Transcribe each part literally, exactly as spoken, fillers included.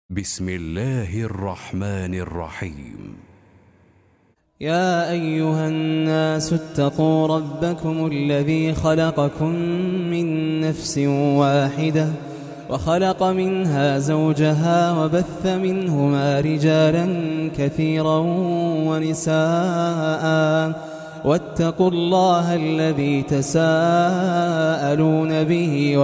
بسم الله الرحمن الرحيم. يا أيها الناس اتقوا ربكم الذي خلقكم من نفس واحدة وخلق منها زوجها وبث منهما رجالا كثيرا ونساء واتقوا الله الذي تساءلون به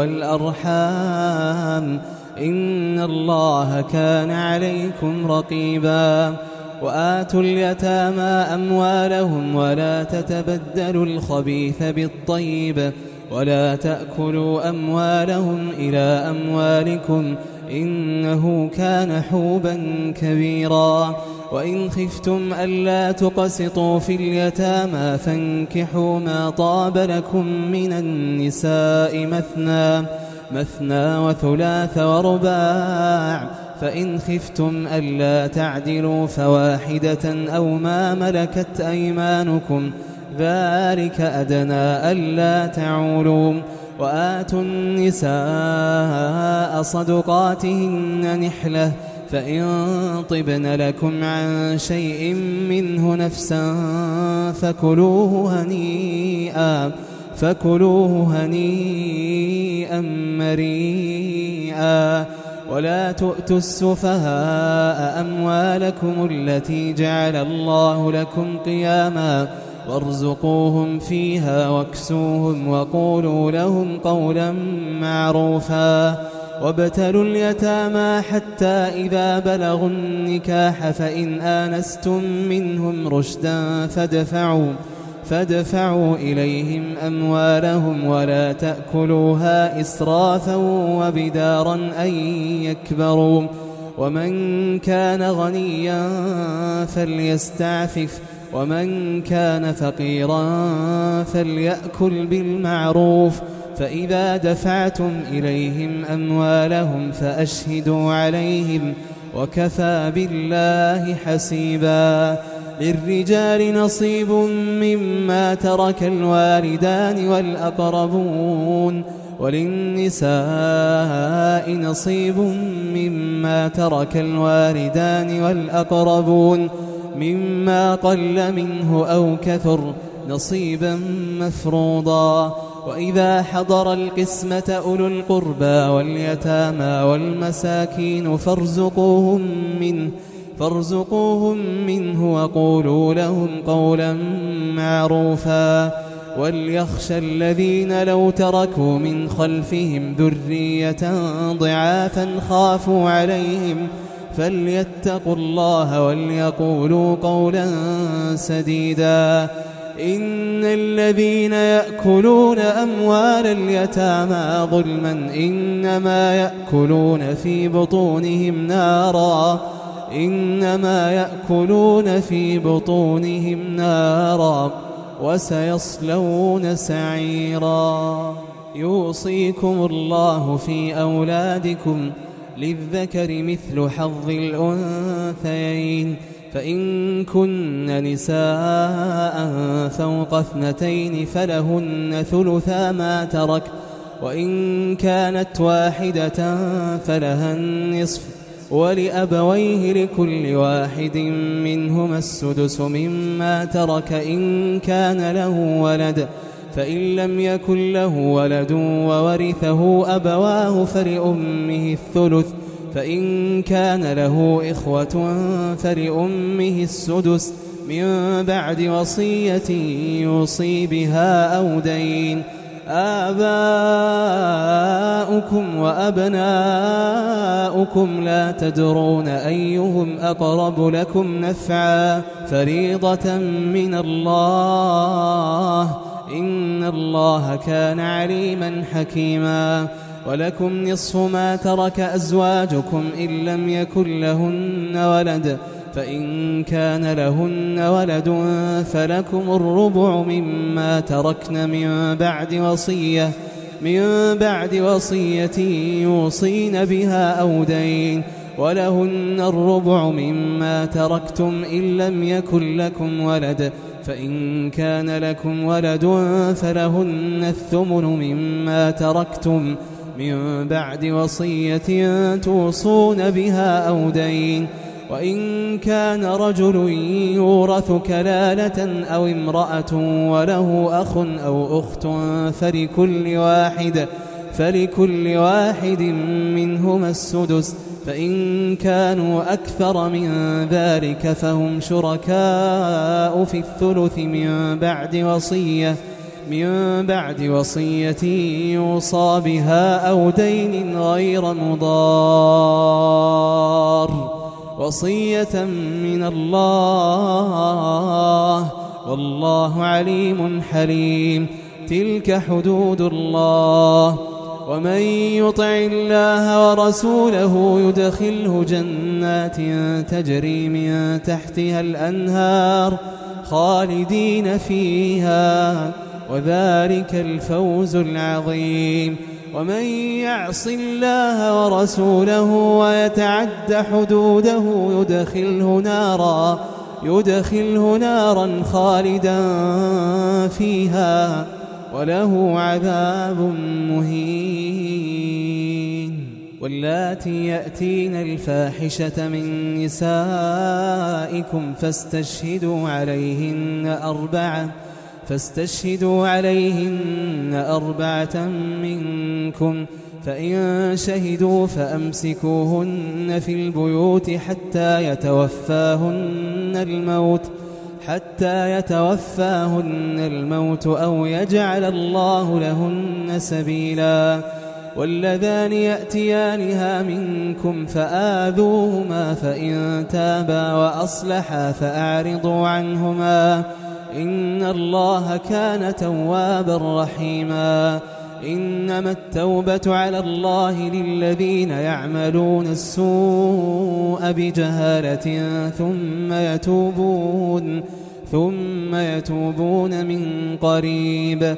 والأرحام إن الله كان عليكم رقيبا. وآتوا اليتامى أموالهم ولا تتبدلوا الخبيث بالطيب ولا تأكلوا أموالهم إلى أموالكم إنه كان حوبا كبيرا. وإن خفتم ألا تقسطوا في اليتامى فانكحوا ما طاب لكم من النساء مثنى مثنى وثلاث ورباع، فإن خفتم ألا تعدلوا فواحدة أو ما ملكت أيمانكم ذلك أدنى ألا تعولوا. وآتوا النساء صدقاتهن نحلة فإن طبن لكم عن شيء منه نفسا فكلوه هنيئا فكلوه هنيئا مريئا. ولا تؤتوا السفهاء أموالكم التي جعل الله لكم قياما وارزقوهم فيها واكسوهم وقولوا لهم قولا معروفا. وابتلوا اليتامى حتى إذا بلغوا النكاح فإن آنستم منهم رشدا فادفعوا فادفعوا إليهم أموالهم ولا تأكلوها إسرافا وبدارا أن يكبروا. ومن كان غنيا فليستعفف ومن كان فقيرا فليأكل بالمعروف. فإذا دفعتم إليهم أموالهم فأشهدوا عليهم وكفى بالله حسيبا. للرجال نصيب مما ترك الوالدان والأقربون وللنساء نصيب مما ترك الوالدان والأقربون مما قل منه أو كثر نصيبا مفروضا. وإذا حضر القسمة أولو القربى واليتامى والمساكين فارزقوهم منه فارزقوهم منه وقولوا لهم قولا معروفا. وليخشى الذين لو تركوا من خلفهم ذرية ضعافا خافوا عليهم فليتقوا الله وليقولوا قولا سديدا. إن الذين يأكلون أموال اليتامى ظلما إنما يأكلون في بطونهم نارا إنما يأكلون في بطونهم نارا وسيصلون سعيرا. يوصيكم الله في أولادكم للذكر مثل حظ الأنثيين فإن كن نساء فوق اثنتين فلهن ثلثا ما ترك وإن كانت واحدة فلها النصف ولأبويه لكل واحد منهما السدس مما ترك إن كان له ولد فإن لم يكن له ولد وورثه أبواه فلأمه الثلث فإن كان له إخوة فلأمه السدس من بعد وصية يوصي بها أو دين. آباؤكم وأبناؤكم لا تدرون أيهم أقرب لكم نفعا فريضة من الله إن الله كان عليما حكيما. ولكم نصف ما ترك أزواجكم إن لم يكن لهن ولد فإن كان لهن ولد فلكم الربع مما تركن من بعد وصية من بعد وصية يوصين بها أو دين. ولهن الربع مما تركتم إن لم يكن لكم ولد فإن كان لكم ولد فلهن الثمن مما تركتم من بعد وصية توصون بها أو دين. وإن كان رجل يورث كلالة أو امرأة وله أخ أو أخت فلكل واحد فلكل واحد منهما السدس، فإن كانوا أكثر من ذلك فهم شركاء في الثلث من بعد وصية من بعد وصية يوصى بها أو دين غير مضار، وصية من الله والله عليم حليم. تلك حدود الله، ومن يطع الله ورسوله يدخله جنات تجري من تحتها الأنهار خالدين فيها، وذلك الفوز العظيم. ومن يعص الله ورسوله ويتعد حدوده يدخله نارا يدخله نارا خالدا فيها وله عذاب مهين. واللاتي يأتين الفاحشة من نسائكم فاستشهدوا عليهن أربعة فاستشهدوا عليهن أربعة منكم، فإن شهدوا فأمسكوهن في البيوت حتى يتوفاهن الموت حتى يتوفاهن الموت أو يجعل الله لهن سبيلا. واللذان يأتيانها منكم فآذوهما، فإن تابا وأصلحا فأعرضوا عنهما، إن الله كان توابا رحيما. إنما التوبة على الله للذين يعملون السوء بجهالة ثم يتوبون ثم يتوبون من قريب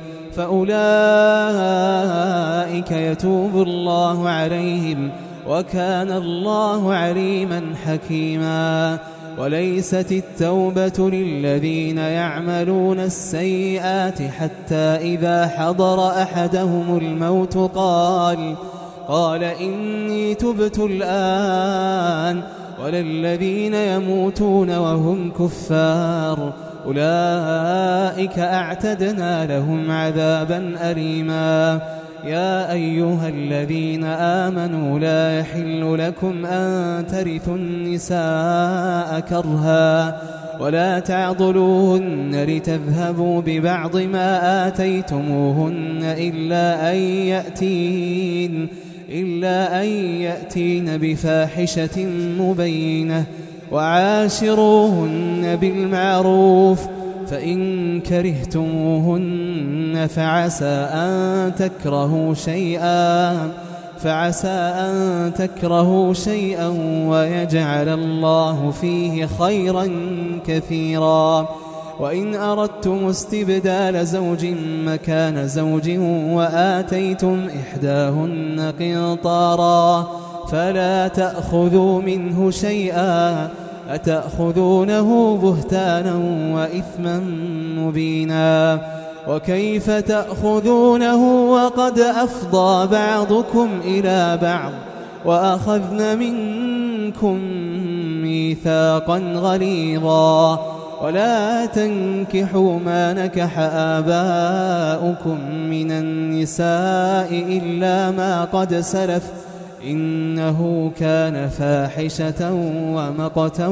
فأولئك يتوب الله عليهم، وكان الله عليما حكيما. وليست التوبة للذين يعملون السيئات حتى إذا حضر أحدهم الموت قال قال إني تبت الآن، وللذين يموتون وهم كفار أولئك أعتدنا لهم عذابا أليما. يا أيها الذين آمنوا لا يحل لكم أن ترثوا النساء كرها ولا تعضلوهن لتذهبوا ببعض ما آتيتموهن إلا أن يأتين إلا أن يأتين بفاحشة مبينة، وعاشروهن بالمعروف، فإن كرهتموهن فعسى أن تكرهوا شيئا فعسى أن تكرهوا شيئا ويجعل الله فيه خيرا كثيرا. وإن أردتم استبدال زوج مكان زوج وآتيتم إحداهن قنطارا فلا تأخذوا منه شيئا، أتأخذونه بهتانا وإثما مبينا. وكيف تأخذونه وقد أفضى بعضكم إلى بعض وأخذن منكم ميثاقا غليظا. ولا تنكحوا ما نكح آباؤكم من النساء إلا ما قد سلف إنه كان فاحشة ومقتا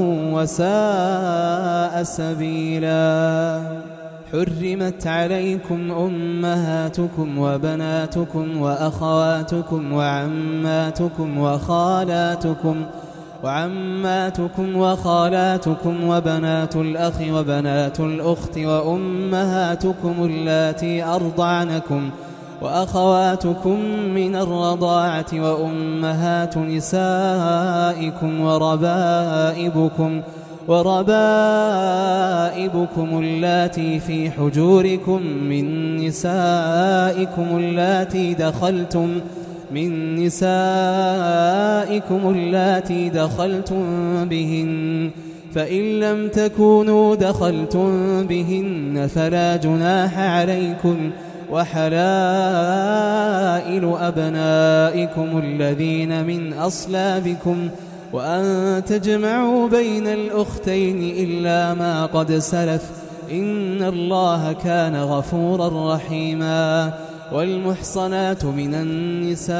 وساء سبيلا. حرمت عليكم أمهاتكم وبناتكم وأخواتكم وعماتكم وخالاتكم وعماتكم وخالاتكم وبنات الأخ وبنات الأخت وأمهاتكم اللاتي أرضعنكم وأخواتكم من الرضاعة وأمهات نسائكم وربائبكم وربائبكم اللاتي في حجوركم من نسائكم اللاتي دخلتم من نسائكم اللاتي دخلتم بهن، فإن لم تكونوا دخلتم بهن فلا جناح عليكم وحلائل أبنائكم الذين من أصلابكم وأن تجمعوا بين الأختين إلا ما قد سلف إن الله كان غفورا رحيما. والمحصنات من النساء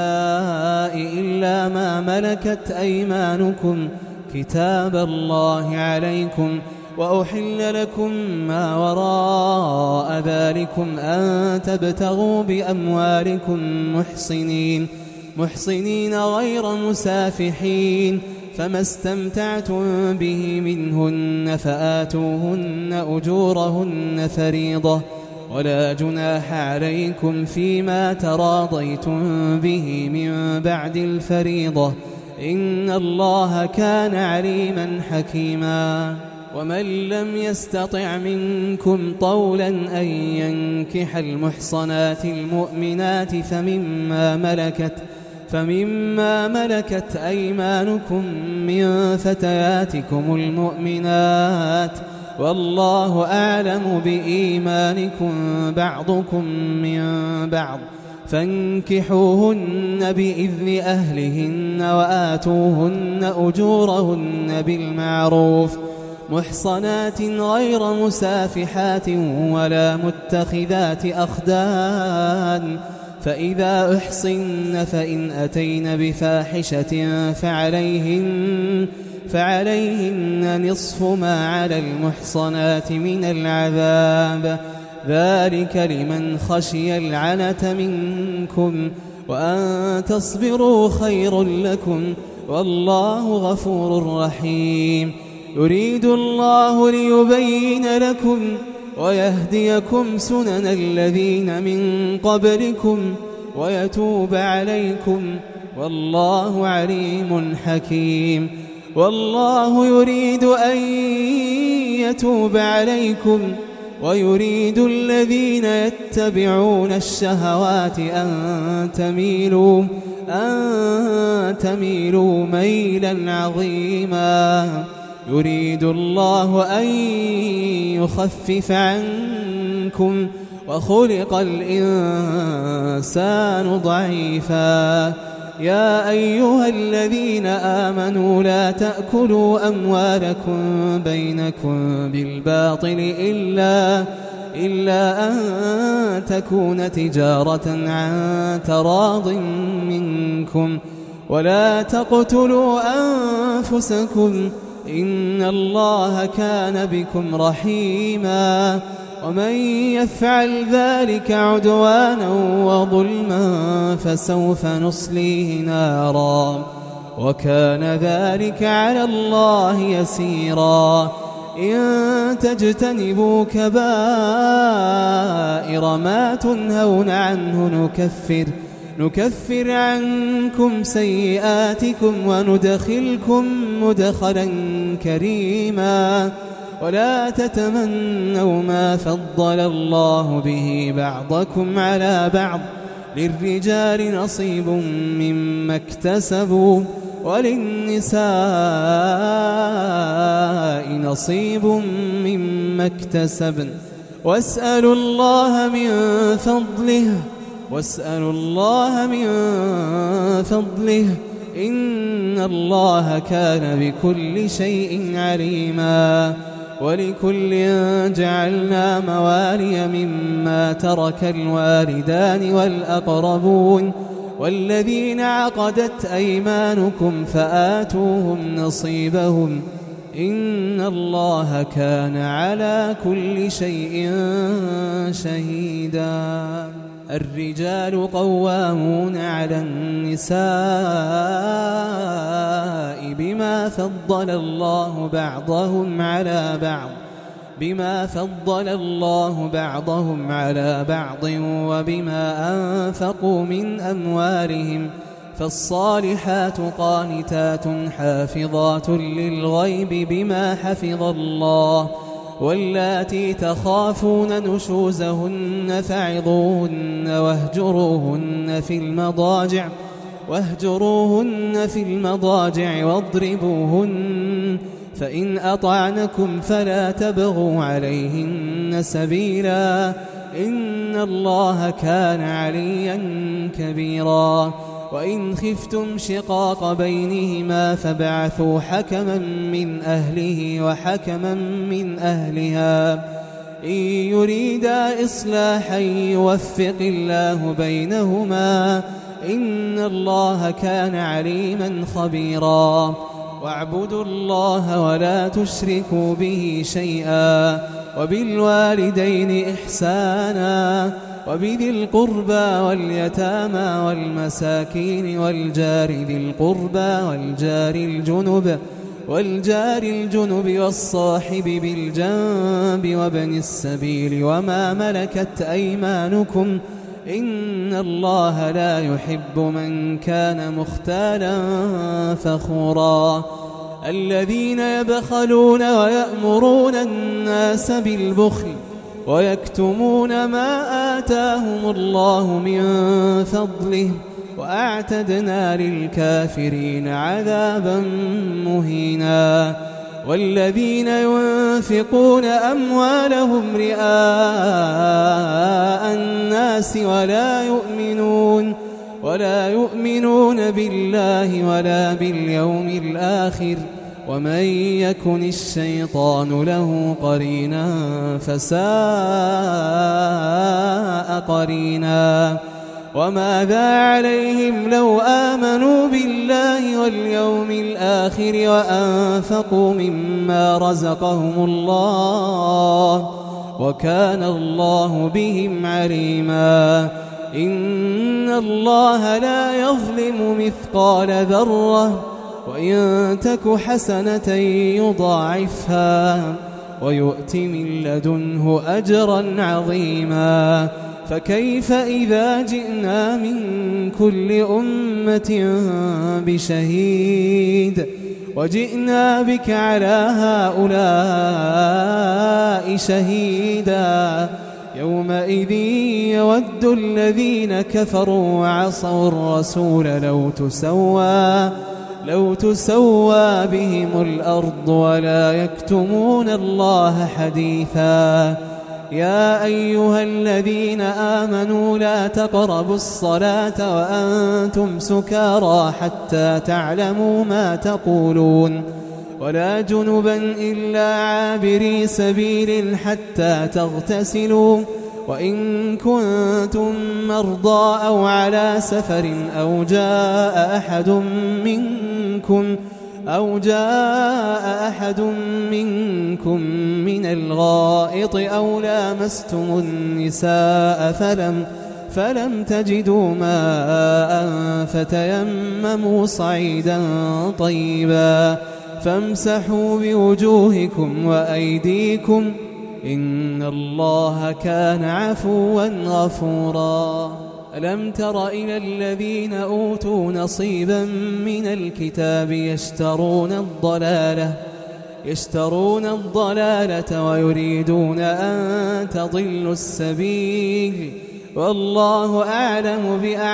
إلا ما ملكت أيمانكم كتاب الله عليكم وأحل لكم ما وراء ذلكم أن تبتغوا بأموالكم محصنين محصنين غير مسافحين فما استمتعتم به منهن فآتوهن أجورهن فريضة ولا جناح عليكم فيما تراضيتم به من بعد الفريضة إن الله كان عليما حكيما. ومن لم يستطع منكم طولا أن ينكح المحصنات المؤمنات فمما ملكت فمما ملكت أيمانكم من فتياتكم المؤمنات والله أعلم بإيمانكم بعضكم من بعض فانكحوهن بإذن أهلهن وآتوهن أجورهن بالمعروف محصنات غير مسافحات ولا متخذات أخدان فإذا أحصن فإن أتين بفاحشة فعليهن, فعليهن نصف ما على المحصنات من العذاب ذلك لمن خشي العنة منكم وأن تصبروا خير لكم والله غفور رحيم. يريد الله ليبين لكم ويهديكم سنن الذين من قبلكم ويتوب عليكم والله عليم حكيم. والله يريد أن يتوب عليكم ويريد الذين يتبعون الشهوات أن تميلوا, أن تميلوا ميلا عظيما. يريد الله أن يخفف عنكم وخلق الإنسان ضعيفا. يا أيها الذين آمنوا لا تأكلوا أموالكم بينكم بالباطل إلا, إلا أن تكون تجارة عن تراض منكم ولا تقتلوا أنفسكم إن الله كان بكم رحيما. ومن يفعل ذلك عدوانا وظلما فسوف نصليه نارا وكان ذلك على الله يسيرا. إن تجتنبوا كبائر ما تنهون عنه نكفر نكفر عنكم سيئاتكم وندخلكم مدخلا كريما. ولا تتمنوا ما فضل الله به بعضكم على بعض للرجال نصيب مما اكتسبوا وللنساء نصيب مما اكتسبن واسألوا الله من فضله واسألوا الله من فضله إن الله كان بكل شيء عليما. ولكل جعلنا موالي مما ترك الوالدان والأقربون والذين عقدت أيمانكم فآتوهم نصيبهم إن الله كان على كل شيء شهيدا. الرجال قوامون على النساء بما فضل الله بعضهم على بعض بما فضل الله بعضهم على بعض وبما أنفقوا من أموالهم فالصالحات قانتات حافظات للغيب بما حفظ الله واللاتي تخافون نشوزهن فعظوهن واهجروهن في المضاجع واهجروهن في المضاجع واضربوهن فإن أطعنكم فلا تبغوا عليهن سبيلا إن الله كان عليا كبيرا وإن خفتم شقاق بينهما فابعثوا حكما من أهله وحكما من أهلها إن يريدا إصلاحا يوفق الله بينهما إن الله كان عليما خبيرا واعبدوا الله ولا تشركوا به شيئا وبالوالدين إحسانا وبذي القربى واليتامى والمساكين والجار ذي القربى والجار الجنب والجار الجنب والصاحب بالجنب وابن السبيل وما ملكت أيمانكم إن الله لا يحب من كان مختالا فخورا الذين يبخلون ويأمرون الناس بالبخل ويكتمون ما آتاهم الله من فضله وأعتدنا للكافرين عذابا مهينا والذين ينفقون أموالهم رئاء الناس ولا يؤمنون ولا يؤمنون بالله ولا باليوم الآخر ومن يكن الشيطان له قرينا فساء قرينا وماذا عليهم لو آمنوا بالله واليوم الآخر وأنفقوا مما رزقهم الله وكان الله بهم عليما إن الله لا يظلم مثقال ذرة وإن تك حسنة يضاعفها ويؤت من لدنه أجرا عظيما فكيف إذا جئنا من كل أمة بشهيد وجئنا بك على هؤلاء شهيدا يومئذ يود الذين كفروا وعصوا الرسول لو تسوى لو تسوى بهم الأرض ولا يكتمون الله حديثا يا أيها الذين آمنوا لا تقربوا الصلاة وأنتم سكارى حتى تعلموا ما تقولون ولا جنبا إلا عابري سبيل حتى تغتسلوا وإن كنتم مرضى أو على سفر أو جاء أحد منكم أو جاء أحد منكم من الغائط أو لامستم النساء فلم فلم تجدوا ماء فتيمموا صعيدا طيبا فامسحوا بوجوهكم وأيديكم إن الله كان عفوا غفورا ألم تر إلى الذين أوتوا نصيبا من الكتاب يشترون الضلالة يشترون الضلالة ويريدون أن تضلوا السبيل والله أعلم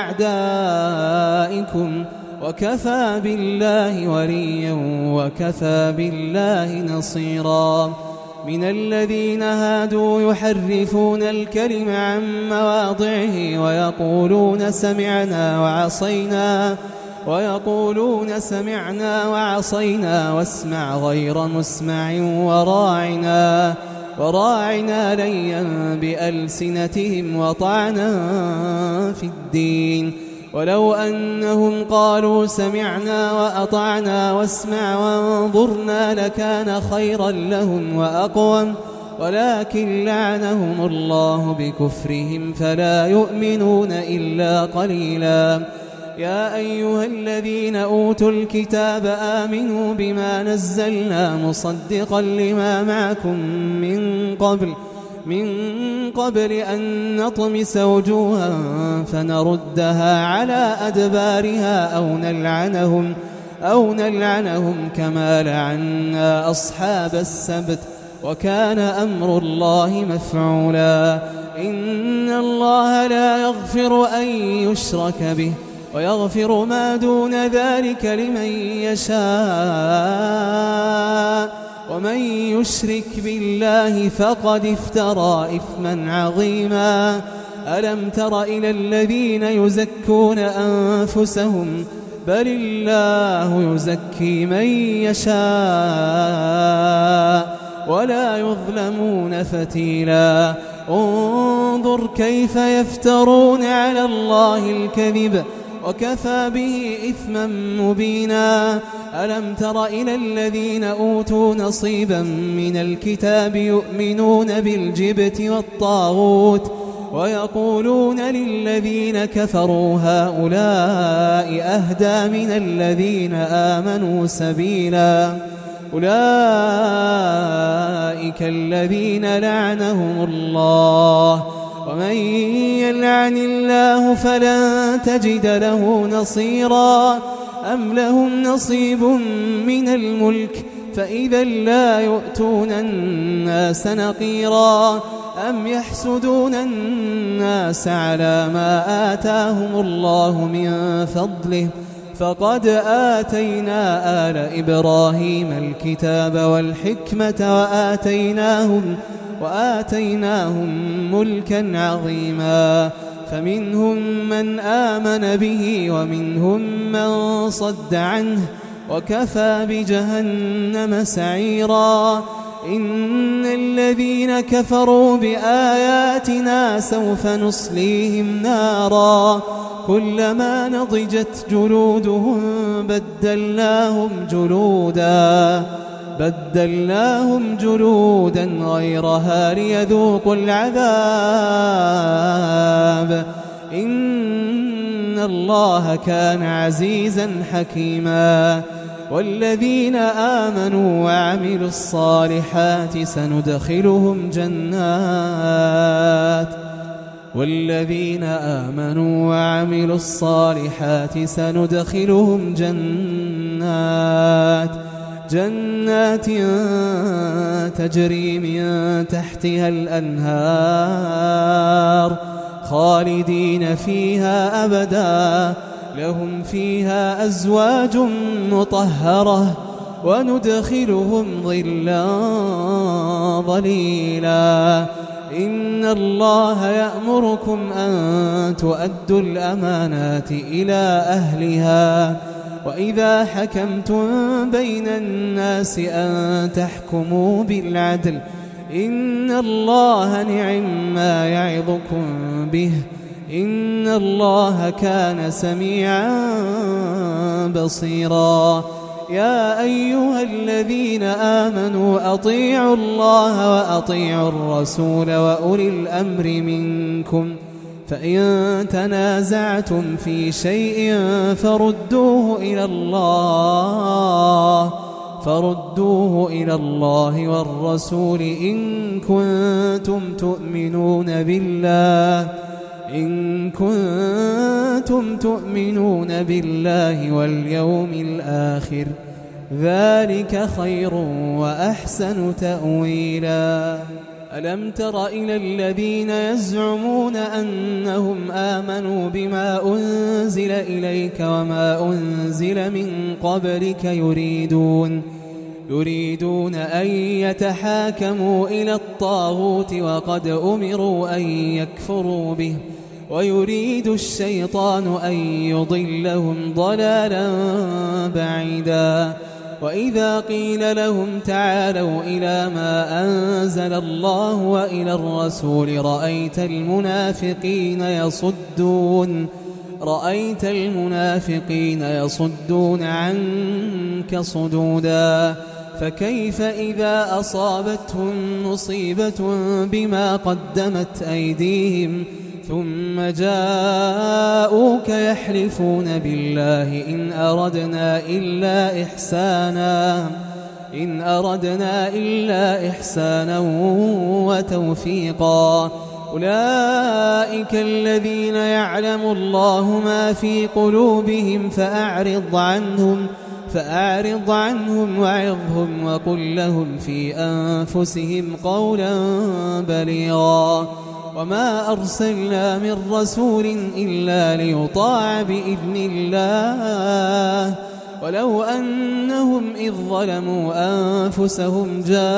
بأعدائكم وكفى بالله وليا وكفى بالله نصيرا من الذين هادوا يحرفون الكلم عن مواضعه ويقولون سمعنا وعصينا ويقولون سمعنا وعصينا واسمع غير مسمع وراعنا وراعنا ليا بألسنتهم وطعنا في الدين ولو أنهم قالوا سمعنا وأطعنا واسمع وانظرنا لكان خيرا لهم وأقوم ولكن لعنهم الله بكفرهم فلا يؤمنون إلا قليلا يا أيها الذين أوتوا الكتاب آمنوا بما نزلنا مصدقا لما معكم من قبل من قبل أن نطمس وجوها فنردها على أدبارها أو نلعنهم أو نلعنهم كما لعنا أصحاب السبت وكان أمر الله مفعولا إن الله لا يغفر أن يشرك به ويغفر ما دون ذلك لمن يشاء ومن يشرك بالله فقد افترى إثما عظيما. ألم تر إلى الذين يزكون أنفسهم بل الله يزكي من يشاء ولا يظلمون فتيلا. انظر كيف يفترون على الله الكذب وكفى به إثما مبينا. ألم تر إلى الذين أوتوا نصيبا من الكتاب يؤمنون بالجبت والطاغوت ويقولون للذين كفروا هؤلاء أهدى من الذين آمنوا سبيلا. أولئك الذين لعنهم الله ومن يلعن الله فلن تجد له نصيرا. أم لهم نصيب من الملك فإذا لا يؤتون الناس نقيرا. أم يحسدون الناس على ما آتاهم الله من فضله فقد آتينا آل إبراهيم الكتاب والحكمة وآتيناهم, وآتيناهم ملكا عظيما. فمنهم من آمن به ومنهم من صد عنه وكفى بجهنم سعيرا. إن الذين كفروا بآياتنا سوف نصليهم نارا كلما نضجت جلودهم بدلناهم جلودا بدلناهم جلودا غيرها ليذوقوا العذاب. إن الله كان عزيزا حكيما. والذين آمنوا وعملوا الصالحات سندخلهم جنات والذين آمنوا وعملوا الصالحات سندخلهم جنات جنات تجري من تحتها الأنهار خالدين فيها أبدا لهم فيها أزواج مطهرة وندخلهم ظلا ظليلا. إن الله يأمركم أن تؤدوا الأمانات إلى أهلها وإذا حكمتم بين الناس أن تحكموا بالعدل إن الله نعم ما يعظكم به إن الله كان سميعا بصيرا. يا أيها الذين آمنوا أطيعوا الله وأطيعوا الرسول وأولي الأمر منكم فإن تنازعتم في شيء فردوه إلى الله فردوه إلى الله والرسول إن كنتم تؤمنون بالله إن كنتم تؤمنون بالله واليوم الآخر ذلك خير وأحسن تأويلا. ألم تر إلى الذين يزعمون أنهم آمنوا بما أنزل إليك وما أنزل من قبلك يريدون يريدون أن يتحاكموا إلى الطاغوت وقد أمروا أن يكفروا به ويريد الشيطان أن يضلهم ضلالا بعيدا. وإذا قيل لهم تعالوا إلى ما أنزل الله وإلى الرسول رأيت المنافقين يصدون رأيت المنافقين يصدون عنك صدودا. فكيف إذا أصابتهم مصيبة بما قدمت أيديهم ثم جاءوك يحلفون بالله إن أردنا إلا إحسانا إن أردنا إلا إحسانا وتوفيقا. أولئك الذين يعلم الله ما في قلوبهم فأعرض عنهم فأعرض عنهم وعظهم وقل لهم في أنفسهم قولا بليغا. وما أرسلنا من رسول إلا ليطاع بإذن الله ولو أنهم إذ ظلموا أنفسهم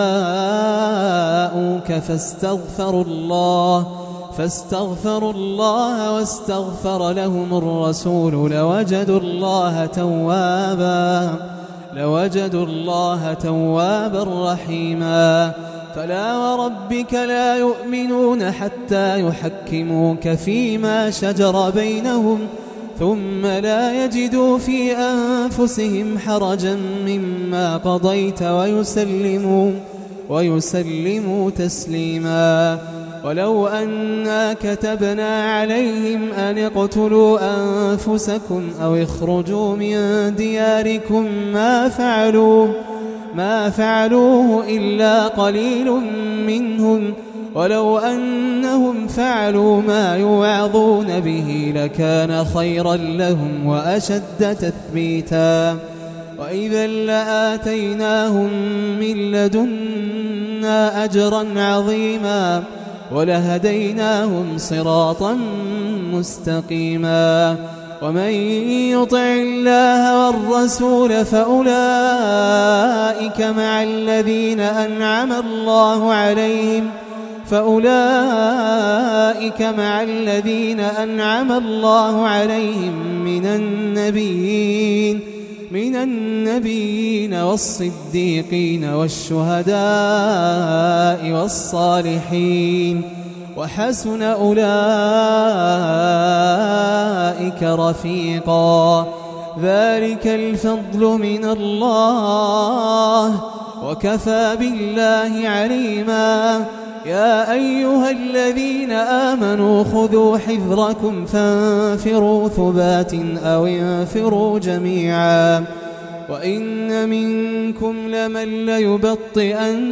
جاءوك فاستغفروا الله فاستغفروا الله واستغفر لهم الرسول لوجدوا الله توابا لوجدوا الله توابا رحيما. فلا وربك لا يؤمنون حتى يحكموك فيما شجر بينهم ثم لا يجدوا في أنفسهم حرجا مما قضيت ويسلموا ويسلموا تسليما. ولو أنا كتبنا عليهم أن اقتلوا أنفسكم أو اخرجوا من دياركم ما فعلوه ما فعلوه إلا قليل منهم ولو أنهم فعلوا ما يوعظون به لكان خيرا لهم وأشد تثبيتا. وإذا لآتيناهم من لدنا أجرا عظيما ولهديناهم صراطا مستقيما. ومن يطع الله والرسول فأولئك مع الذين أنعم الله عليهم فأولئك مع الذين أنعم الله عليهم من النبيين من النبيين والصديقين والشهداء والصالحين وحسن أولئك رفيقا. ذلك الفضل من الله وكفى بالله عليما. يا أيها الذين آمنوا خذوا حذركم فانفروا ثبات أو انفروا جميعا. وإن منكم لمن ليبطئن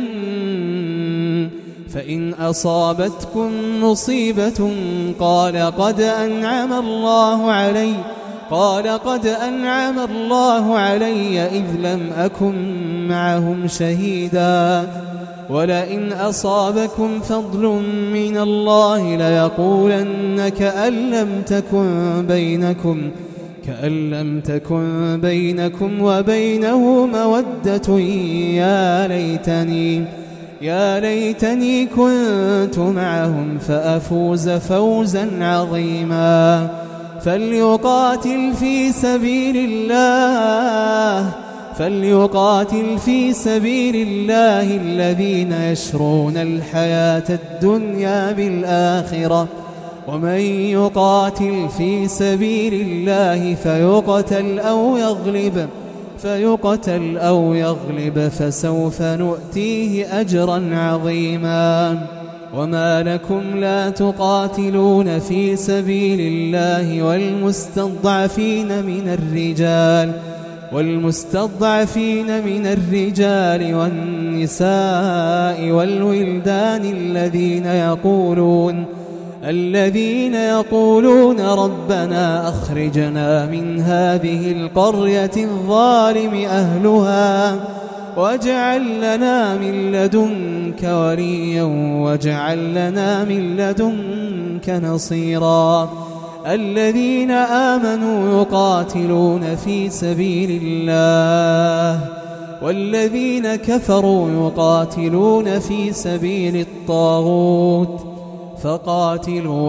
فإن أصابتكم مصيبة قال قد أنعم الله علي قال قد أنعم الله علي إذ لم أكن معهم شهيدا. ولئن أصابكم فضل من الله ليقولن كأن لم تكن بينكم كأن لم تكن بينكم وبينه مودة يا ليتني يا ليتني كنت معهم فأفوز فوزا عظيما. فليقاتل في سبيل الله فليقاتل في سبيل الله الذين يشرون الحياة الدنيا بالآخرة. ومن يقاتل في سبيل الله فيقتل أو يغلب فيقتل أو يغلب فسوف نؤتيه أجرا عظيما. وما لكم لا تقاتلون في سبيل الله والمستضعفين من الرجال والمستضعفين من الرجال والنساء والولدان الذين يقولون الذين يقولون ربنا أخرجنا من هذه القرية الظالم أهلها واجعل لنا من لدنك وليا واجعل لنا من لدنك نصيرا. الذين آمنوا يقاتلون في سبيل الله والذين كفروا يقاتلون في سبيل الطاغوت فقاتلوا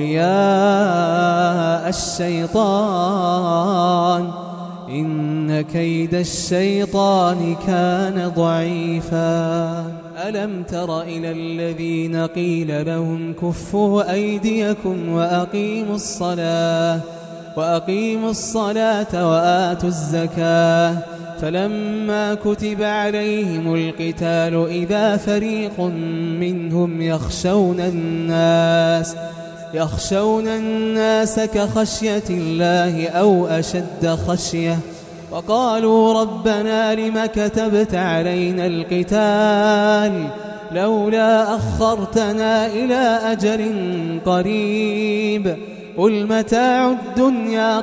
أولياء الشيطان إن كيد الشيطان كان ضعيفا. ألم تر إلى الذين قيل لهم كفوا أيديكم وأقيموا الصلاة وأقيموا الصلاة وآتوا الزكاة فلما كتب عليهم القتال إذا فريق منهم يخشون الناس يخشون الناس كخشية الله أو أشد خشية وقالوا ربنا لم كتبت علينا القتال لولا أخرتنا إلى أجل قريب قل متاع الدنيا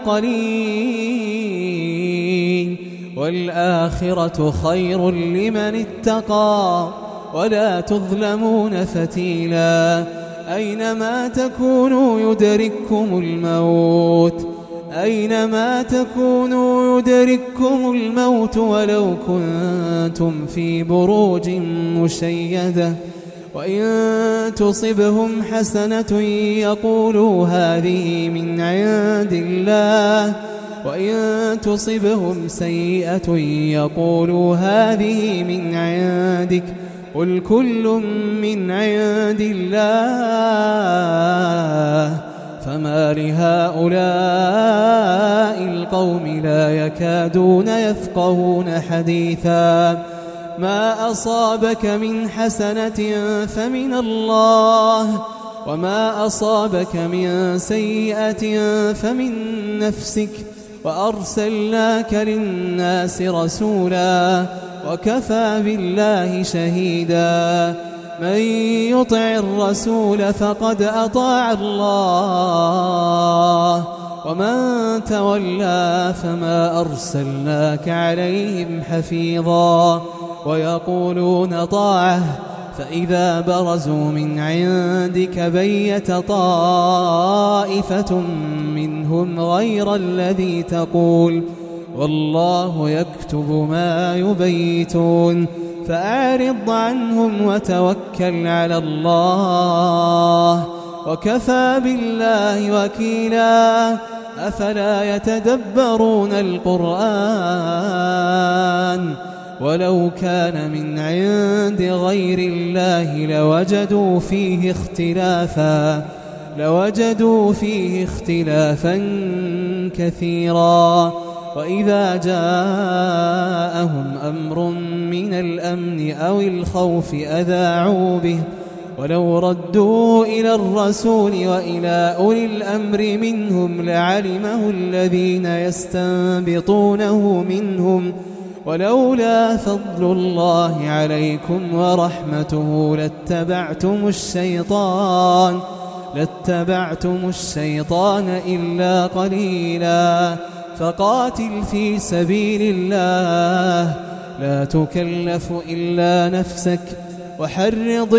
قليل والآخرة خير لمن اتقى ولا تظلمون فتيلا. أينما تكونوا يدرككم الموت أينما تكونوا يدرككم الموت ولو كنتم في بروج مشيدة وإن تصبهم حسنة يقولوا هذه من عند الله وإن تصبهم سيئة يقولوا هذه من عندك قل كل من عند الله فما لهؤلاء القوم لا يكادون يفقهون حديثا ما أصابك من حسنة فمن الله وما أصابك من سيئة فمن نفسك وأرسلناك للناس رسولا وكفى بالله شهيدا من يطع الرسول فقد أطاع الله ومن تولى فما أرسلناك عليهم حفيظا ويقولون طاعة فإذا برزوا من عندك بيت طائفة منهم غير الذي تقول والله يكتب ما يبيتون فأعرض عنهم وتوكل على الله وكفى بالله وكيلا أفلا يتدبرون القرآن ولو كان من عند غير الله لوجدوا فيه اختلافا لوجدوا فيه اختلافا كثيرا وإذا جاءهم أمر من الأمن أو الخوف أذاعوا به ولو ردوه إلى الرسول وإلى أولي الأمر منهم لعلمه الذين يستنبطونه منهم ولولا فضل الله عليكم ورحمته لاتبعتم الشيطان لاتبعتم الشيطان إلا قليلا فقاتل في سبيل الله لا تكلف إلا نفسك وحرض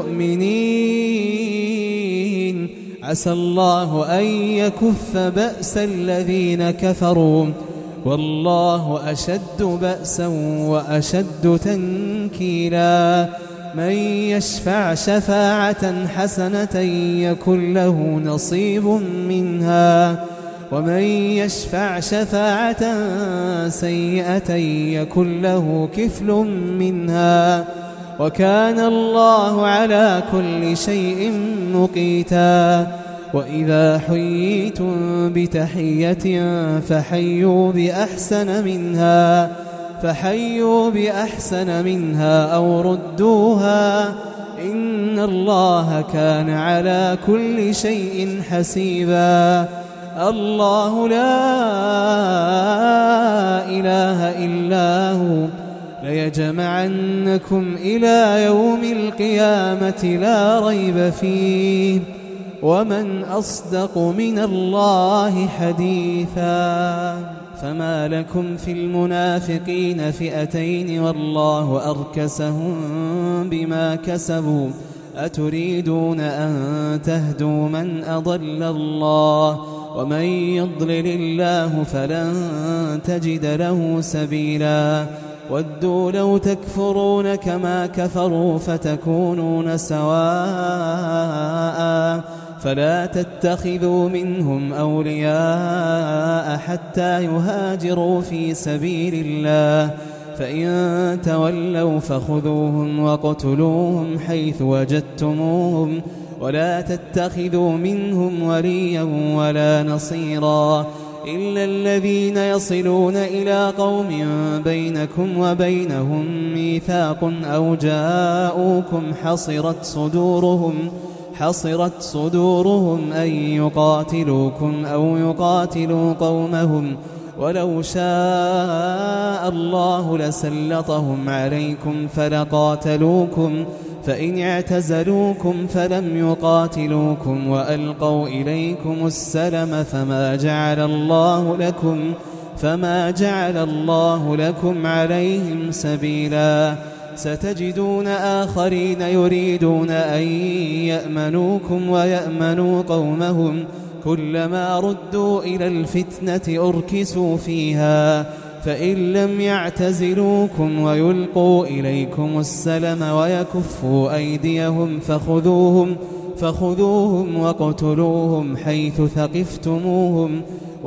المؤمنين عسى الله أن يكف بأس الذين كفروا والله أشد بأسا وأشد تنكيلا من يشفع شفاعة حسنة يكن له نصيب منها ومن يشفع شفاعة سيئة يكن له كفل منها وكان الله على كل شيء مقيتا وإذا حييتم بتحية فحيوا بأحسن منها فحيوا بأحسن منها أو ردوها إن الله كان على كل شيء حسيبا الله لا إله إلا هو ليجمعنكم إلى يوم القيامة لا ريب فيه ومن أصدق من الله حديثا فما لكم في المنافقين فئتين والله أركسهم بما كسبوا أتريدون أن تهدوا من أضل الله ومن يضلل الله فلن تجد له سبيلا ودوا لو تكفرون كما كفروا فتكونون سواء فلا تتخذوا منهم أولياء حتى يهاجروا في سبيل الله فإن تولوا فخذوهم وقتلوهم حيث وجدتموهم ولا تتخذوا منهم وليا ولا نصيرا إلا الذين يصلون إلى قوم بينكم وبينهم ميثاق أو جاءوكم حصرت صدورهم حصرت صدورهم أن يقاتلوكم أو يقاتلوا قومهم ولو شاء الله لسلطهم عليكم فلقاتلوكم فإن اعتزلوكم فلم يقاتلوكم وألقوا إليكم السلم فما جعل الله لكم فما جعل الله لكم عليهم سبيلا ستجدون آخرين يريدون أن يأمنوكم ويأمنوا قومهم كلما ردوا إلى الفتنة أركسوا فيها فإن لم يعتزلوكم ويلقوا إليكم السلم ويكفوا أيديهم فخذوهم فخذوهم واقتلوهم حيث ثقفتموهم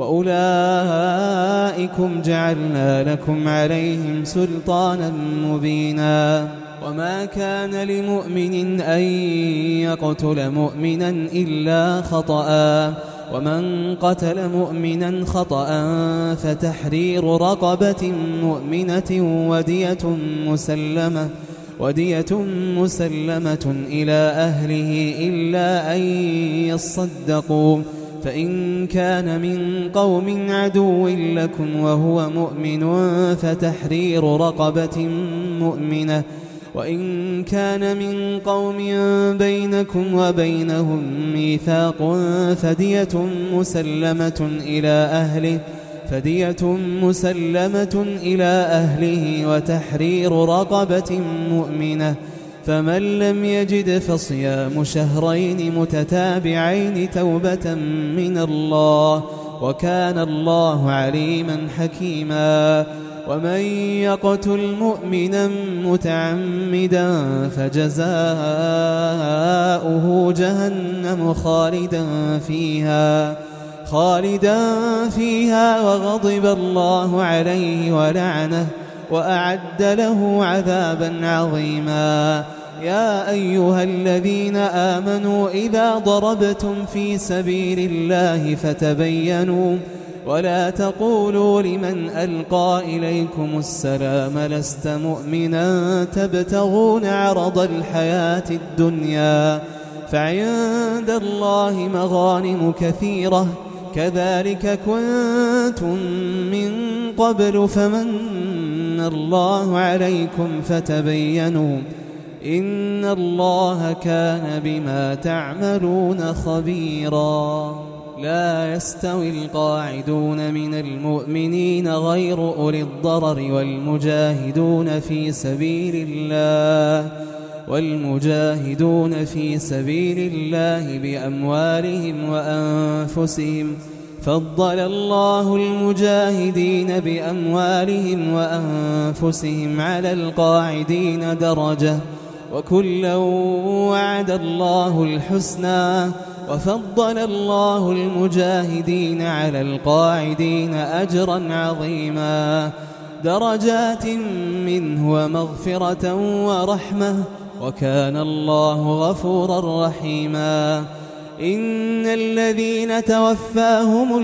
وأولئكم جعلنا لكم عليهم سلطانا مبينا. وما كان لمؤمن أن يقتل مؤمنا إلا خطأ ومن قتل مؤمنا خطأ فتحرير رقبة مؤمنة ودية مسلمة ودية مسلمة إلى أهله إلا أن يصدقوا فإن كان من قوم عدو لكم وهو مؤمن فتحرير رقبة مؤمنة وإن كان من قوم بينكم وبينهم ميثاق فدية مسلمة إلى أهله فدية مسلمة إلى أهله وتحرير رقبة مؤمنة فمن لم يجد فصيام شهرين متتابعين توبة من الله وكان الله عليما حكيما. ومن يقتل مؤمنا متعمدا فجزاؤه جهنم خالدا فيها خالدا فيها وغضب الله عليه ولعنه وأعد له عذابا عظيما. يا أيها الذين آمنوا إذا ضربتم في سبيل الله فتبينوا ولا تقولوا لمن ألقى إليكم السلام لست مؤمنا تبتغون عرض الحياة الدنيا فعند الله مغانم كثيرة كذلك كنتم من قبل فمن الله عليكم فتبينوا إن الله كان بما تعملون خبيرا. لا يستوي القاعدون من المؤمنين غير أولي الضرر والمجاهدون في سبيل الله والمجاهدون في سبيل الله بأموالهم وأنفسهم فضل الله المجاهدين بأموالهم وأنفسهم على القاعدين درجة وكلا وعد الله الحسنى وفضل الله المجاهدين على القاعدين أجرا عظيما درجات منه ومغفرة ورحمة وكان الله غفورا رحيما. إن الذين توفاهم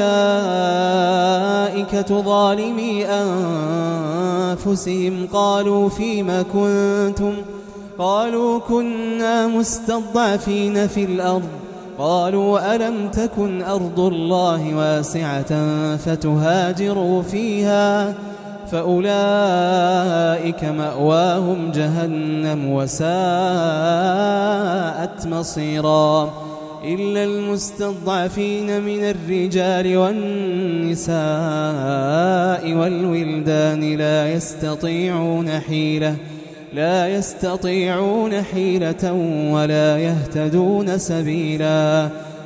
الملائكة ظالمي أنفسهم قالوا فيما كنتم قالوا كنا مستضعفين في الأرض قالوا ألم تكن أرض الله واسعة فتهاجروا فيها فأولئك مأواهم جهنم وساءت مصيرا إلا المستضعفين من الرجال والنساء والولدان لا يستطيعون حيلة لا يستطيعون حيلة ولا يهتدون سبيلا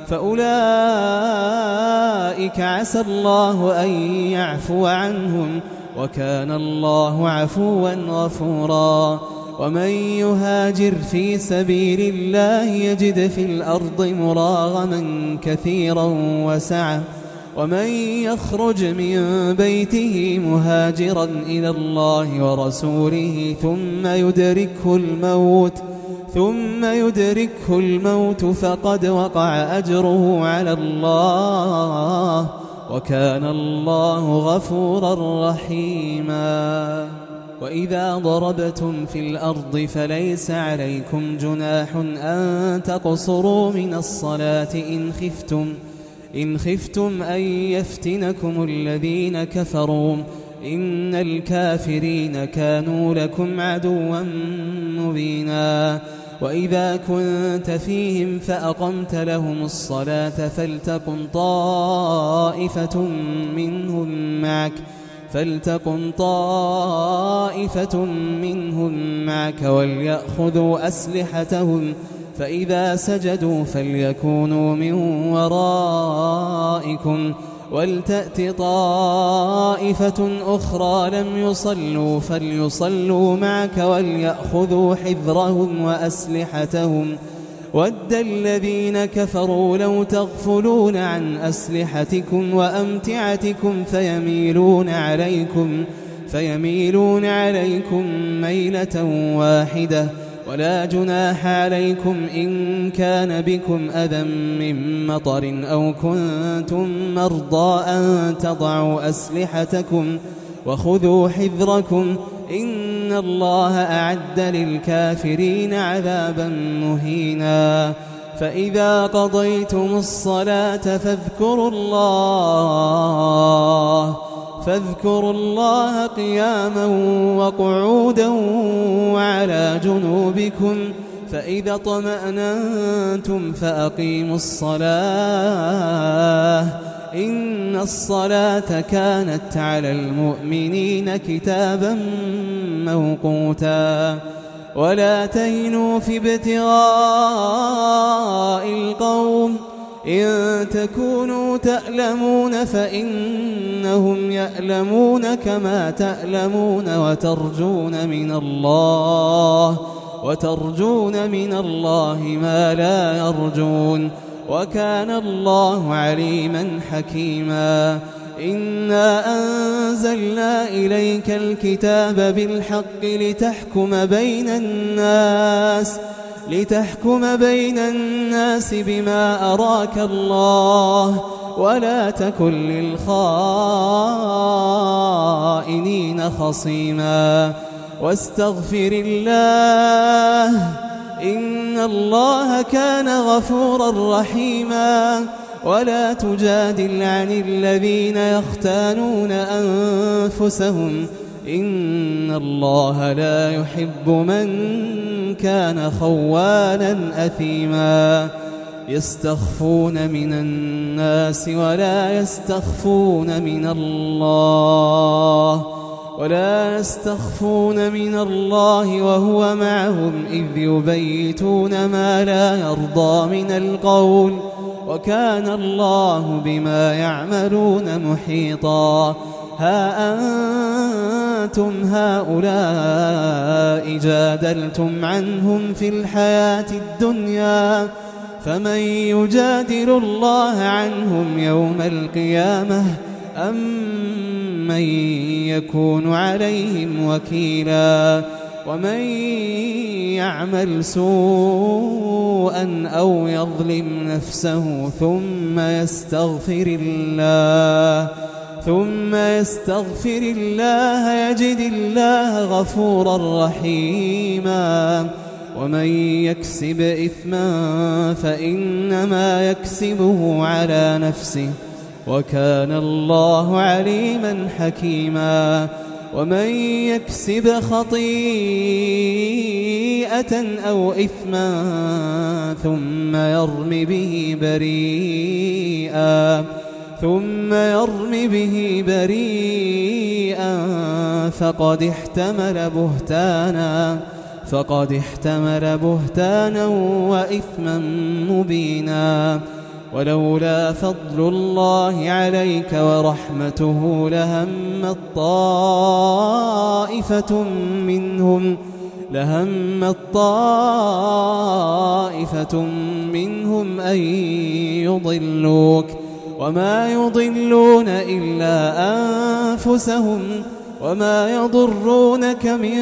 فأولئك عسى الله أن يعفو عنهم وكان الله عفوا غفورا. ومن يهاجر في سبيل الله يجد في الأرض مراغما كثيرا وسعة ومن يخرج من بيته مهاجرا إلى الله ورسوله ثم يدركه الموت ثم يدركه الموت فقد وقع أجره على الله وكان الله غفورا رحيما. وإذا ضربتم في الأرض فليس عليكم جناح أن تقصروا من الصلاة إن خفتم إن خفتم أن يفتنكم الذين كفروا إن الكافرين كانوا لكم عدوا مبينا. وإذا كنت فيهم فأقمت لهم الصلاة فلتقم طائفة منهم معك فلتقم طائفة منهم معك وليأخذوا أسلحتهم فإذا سجدوا فليكونوا من ورائكم ولتأت طائفة أخرى لم يصلوا فليصلوا معك وليأخذوا حذرهم وأسلحتهم ود الذين كفروا لو تغفلون عن أسلحتكم وأمتعتكم فيميلون عليكم فيميلون عليكم ميلة واحدة ولا جناح عليكم إن كان بكم أذى من مطر أو كنتم مرضى أن تضعوا أسلحتكم وخذوا حذركم إن الله أعد للكافرين عذابا مهينا فإذا قضيتم الصلاة فاذكروا الله فاذكروا الله قياما وقعودا وعلى جنوبكم فإذا اطمأننتم فأقيموا الصلاة إن الصلاة كانت على المؤمنين كتابا موقوتا ولا تهنوا في ابتغاء القوم إن تكونوا تألمون فإنهم يألمون كما تألمون وترجون من الله وترجون من الله ما لا يرجون وكان الله عليما حكيما إنا أنزلنا إليك الكتاب بالحق لتحكم بين الناس لتحكم بين الناس بما أراك الله ولا تكن للخائنين خصيما واستغفر الله إن الله كان غفورا رحيما ولا تجادل عن الذين يختانون أنفسهم إن الله لا يحب من كان خوانا أثيما يستخفون من الناس ولا يستخفون من الله ولا يستخفون من الله وهو معهم إذ يبيتون ما لا يرضى من القول وكان الله بما يعملون محيطا ها أنتم هؤلاء جادلتم عنهم في الحياة الدنيا فمن يجادل الله عنهم يوم القيامة أم من يكون عليهم وكيلا ومن يعمل سوءا أو يظلم نفسه ثم يستغفر الله ثم يستغفر الله يجد الله غفورا رحيما ومن يكسب إثما فإنما يكسبه على نفسه وكان الله عليما حكيما ومن يكسب خطيئة أو إثما ثم يرم به بريئا ثم يرم به بريئا فقد احتمل بهتانا فقد احتمل بهتانا وإثما مبينا ولولا فضل الله عليك ورحمته لهمت طائفة منهم لهمت طائفة منهم أن يضلوك وما يضلون إلا أنفسهم وما يضرونك من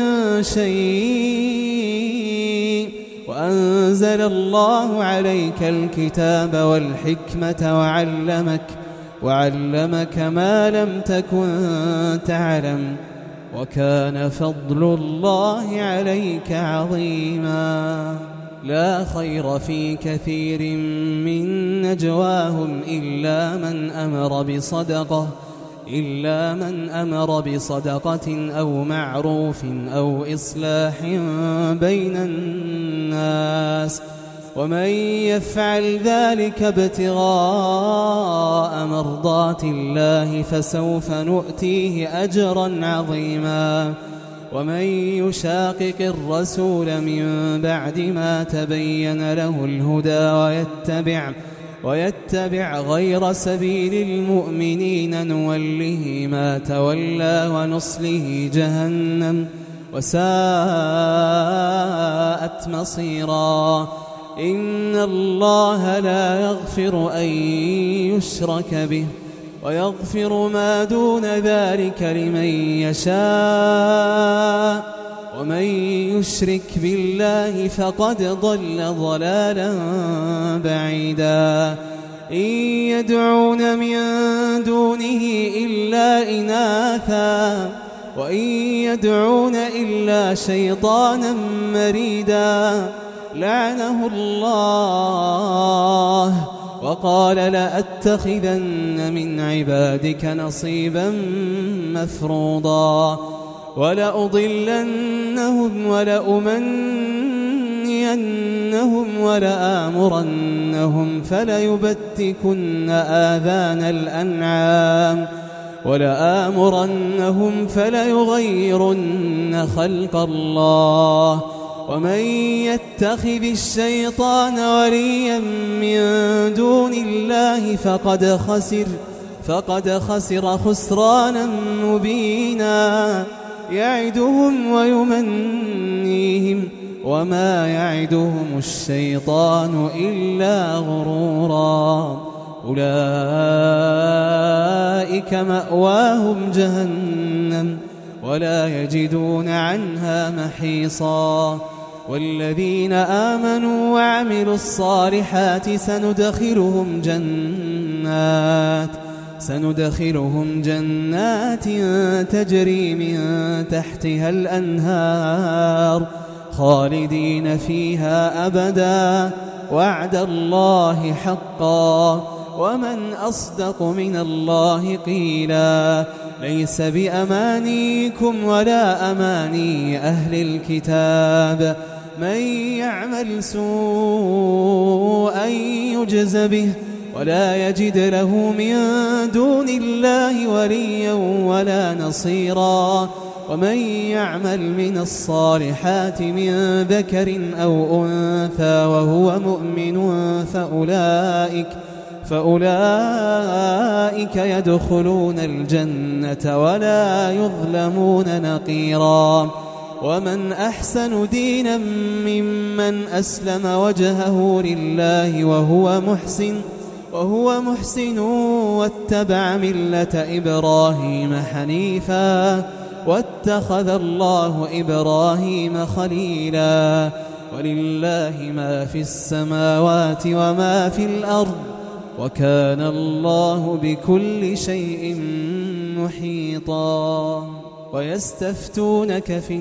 شيء وأنزل الله عليك الكتاب والحكمة وعلمك وعلمك ما لم تكن تعلم وكان فضل الله عليك عظيما لا خير في كثير من نجواهم إلا من أمر بصدقة إلا من أمر بصدقة أو معروف أو إصلاح بين الناس ومن يفعل ذلك ابتغاء مرضات الله فسوف نؤتيه أجرا عظيما ومن يشاقق الرسول من بعد ما تبين له الهدى ويتبع, ويتبع غير سبيل المؤمنين نوله ما تولى ونصله جهنم وساءت مصيرا. إن الله لا يغفر أن يشرك به ويغفر ما دون ذلك لمن يشاء ومن يشرك بالله فقد ضل ضلالا بعيدا. إن يدعون من دونه إلا إناثا وإن يدعون إلا شيطانا مريدا لعنه الله وقال لأتخذن من عبادك نصيبا مفروضا ولأضلنهم ولأمنينهم ولآمرنهم فليبتكن آذان الأنعام ولآمرنهم فليغيرن خلق الله ومن يتخذ الشيطان وليا من دون الله فقد خسر فقد خسر خسرانا مبينا. يعدهم ويمنيهم وما يعدهم الشيطان إلا غرورا. أولئك مأواهم جهنم ولا يجدون عنها محيصا. والذين آمنوا وعملوا الصالحات سندخلهم جنات سندخلهم جنات تجري من تحتها الأنهار خالدين فيها أبدا وعد الله حقا ومن أصدق من الله قيلا. ليس بأمانيكم ولا أماني أهل الكتاب من يعمل سوءا يجز به ولا يجد له من دون الله وليا ولا نصيرا. ومن يعمل من الصالحات من ذكر أو أنثى وهو مؤمن فأولئك فأولئك يدخلون الجنة ولا يظلمون نقيرا. ومن أحسن دينا ممن أسلم وجهه لله وهو محسن وهو محسن واتبع ملة إبراهيم حنيفا واتخذ الله إبراهيم خليلا. ولله ما في السماوات وما في الأرض وكان الله بكل شيء محيطا. ويستفتونك في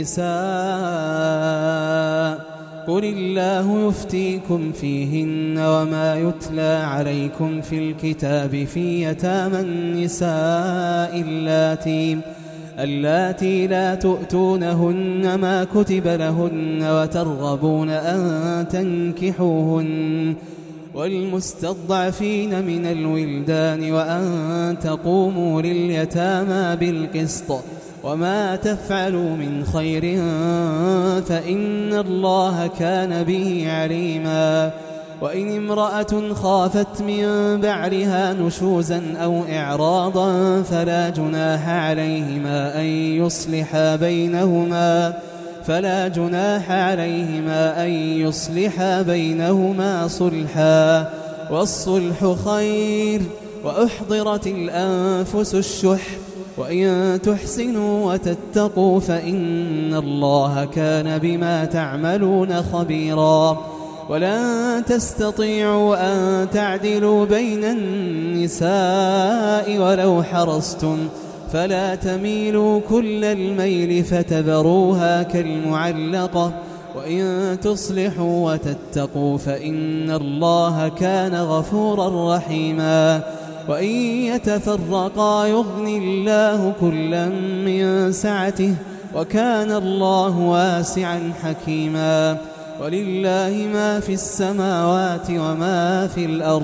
النساء قل الله يفتيكم فيهن وما يتلى عليكم في الكتاب في يتامى النساء اللاتي اللاتي لا تؤتونهن ما كتب لهن وترغبون أن تنكحوهن والمستضعفين من الولدان وأن تقوموا لليتامى بالقسط وما تفعلوا من خير فإن الله كان به عليما. وإن امرأة خافت من بعلها نشوزا أو إعراضا فلا جناح عليهما أن يصلحا بينهما فلا جناح عليهما أن يصلحا بينهما صلحا والصلح خير. وأحضرت الأنفس الشح وإن تحسنوا وتتقوا فإن الله كان بما تعملون خبيرا. ولن تستطيعوا أن تعدلوا بين النساء ولو حرصتم فلا تميلوا كل الميل فتذروها كالمعلقة وإن تصلحوا وتتقوا فإن الله كان غفورا رحيما. وإن يتفرقا يغن الله كلا من سعته وكان الله واسعا حكيما. ولله ما في السماوات وما في الأرض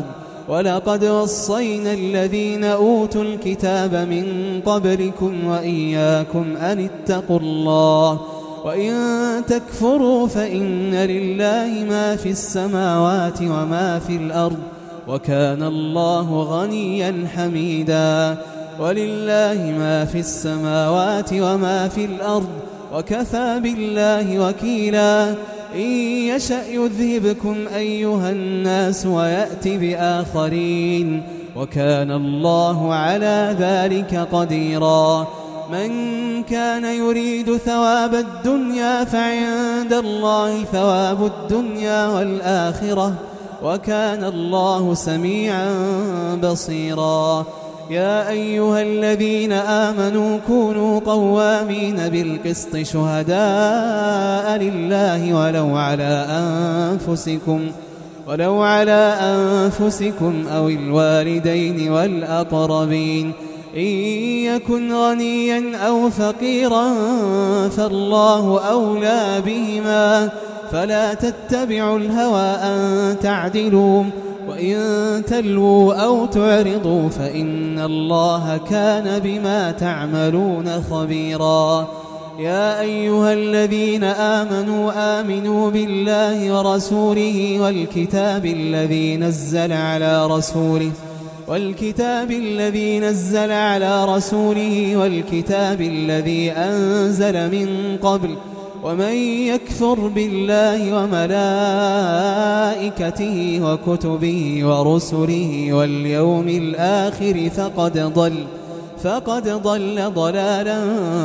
ولقد وصينا الذين أوتوا الكتاب من قبلكم وإياكم أن اتقوا الله وإن تكفروا فإن لله ما في السماوات وما في الأرض وكان الله غنيا حميدا ولله ما في السماوات وما في الأرض وكفى بالله وكيلا إن يشأ يذهبكم أيها الناس ويأت بآخرين وكان الله على ذلك قديرا من كان يريد ثواب الدنيا فعند الله ثواب الدنيا والآخرة وكان الله سميعا بصيرا يا أيها الذين آمنوا كونوا قوامين بالقسط شهداء لله ولو على أنفسكم ولو على أنفسكم أو الوالدين والأقربين إن يكن غنيا أو فقيرا فالله أولى بهما فلا تتبعوا الهوى أن تعدلوا وإن تلووا أو تعرضوا فإن الله كان بما تعملون خبيرا يا أيها الذين آمنوا آمنوا بالله ورسوله والكتاب الذي نزل على رسوله والكتاب الذي نزل على رسوله والكتاب الذي أنزل من قبل ومن يكفر بالله وملائكته وكتبه ورسله واليوم الآخر فقد ضل فقد ضل ضلالا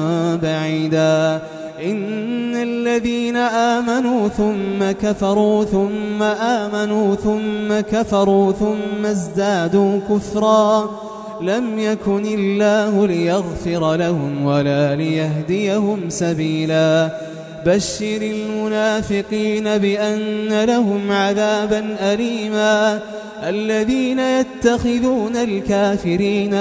بعيدا إن الذين آمنوا ثم كفروا ثم آمنوا ثم كفروا ثم ازدادوا كفرا لم يكن الله ليغفر لهم ولا ليهديهم سبيلا بشر المنافقين بأن لهم عذابا أليما الذين يتخذون الكافرين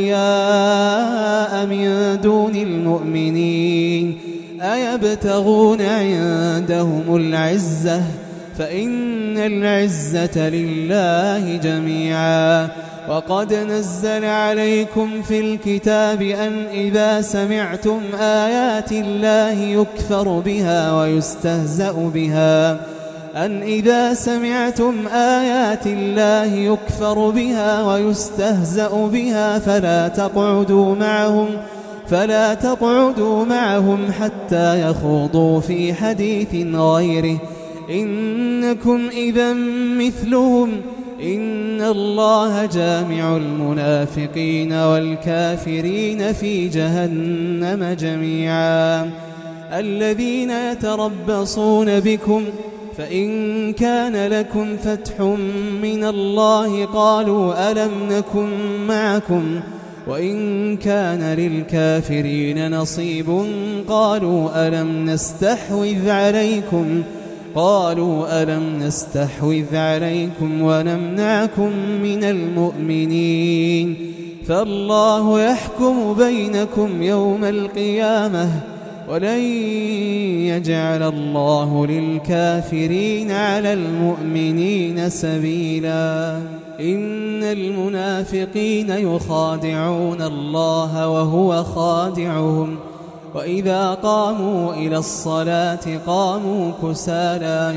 أولياء من دون المؤمنين أيبتغون عندهم العزة فإن العزة لله جميعا وقد نزل عليكم في الكتاب أن إذا سمعتم آيات الله يكفر بها ويستهزأ بها أن إذا سمعتم آيات الله يكفر بها ويستهزأ بها فلا تقعدوا معهم فلا تقعدوا معهم حتى يخوضوا في حديث غيره إنكم إذا مثلهم إن الله جامع المنافقين والكافرين في جهنم جميعا الذين يتربصون بكم فإن كان لكم فتح من الله قالوا ألم نكن معكم وإن كان للكافرين نصيب قالوا ألم نستحوذ عليكم قالوا ألم نستحوذ عليكم ونمنعكم من المؤمنين فالله يحكم بينكم يوم القيامة ولن يجعل الله للكافرين على المؤمنين سبيلا إن المنافقين يخادعون الله وهو خادعهم وإذا قاموا إلى الصلاة قاموا كسالى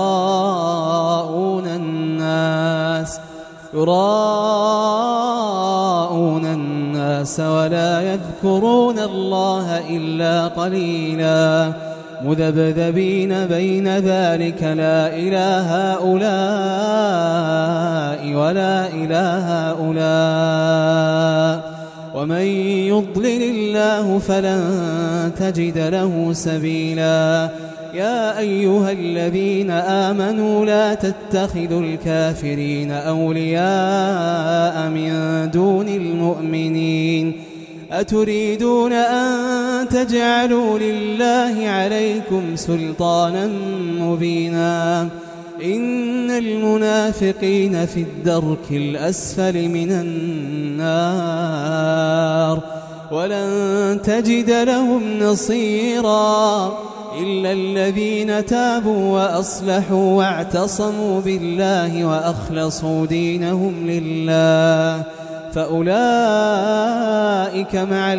يراءون الناس يراءون الناس ولا يذكرون الله إلا قليلا مذبذبين بين ذلك لا إله هؤلاء ولا إله هؤلاء ومن يضلل الله فلن تجد له سبيلا يا أيها الذين آمنوا لا تتخذوا الكافرين أولياء من دون المؤمنين أتريدون أن تجعلوا لله عليكم سلطانا مبينا إن المنافقين في الدرك الأسفل من النار ولن تجد لهم نصيرا إلا الذين تابوا وأصلحوا واعتصموا بالله وأخلصوا دينهم لله فأولئك مع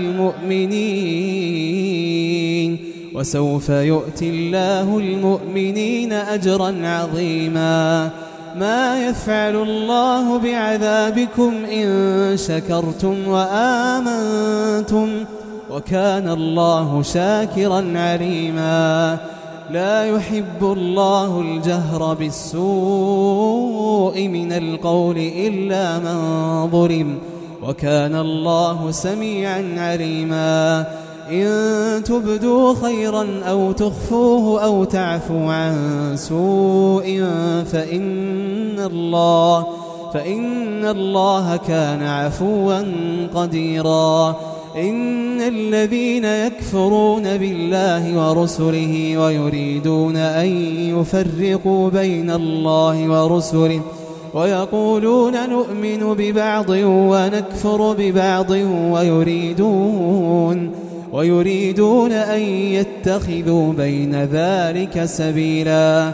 المؤمنين وسوف يؤتي الله المؤمنين أجرا عظيما ما يفعل الله بعذابكم إن شكرتم وآمنتم وكان الله شاكرا عليما لا يحب الله الجهر بالسوء من القول إلا من ظلم وكان الله سميعا عليما إن تبدوا خيرا أو تخفوه أو تعفوا عن سوء فإن الله فإن الله كان عفوا قديرا إن الذين يكفرون بالله ورسله ويريدون أن يفرقوا بين الله ورسله ويقولون نؤمن ببعض ونكفر ببعض ويريدون ويريدون أن يتخذوا بين ذلك سبيلا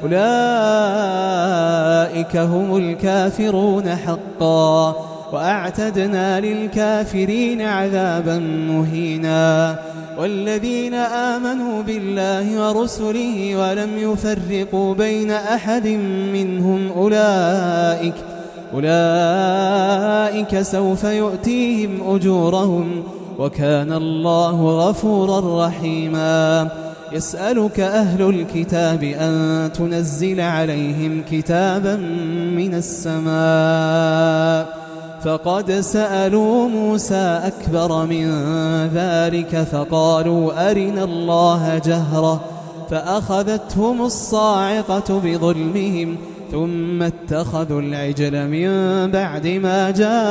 أولئك هم الكافرون حقا وأعتدنا للكافرين عذابا مهينا والذين آمنوا بالله ورسله ولم يفرقوا بين أحد منهم أولئك أولئك سوف يؤتيهم أجورهم وكان الله غفورا رحيما يسألك أهل الكتاب أن تنزل عليهم كتابا من السماء فقد سألوا موسى أكبر من ذلك فقالوا أرنا الله جهرة فأخذتهم الصاعقة بظلمهم ثم اتخذوا العجل من بعد ما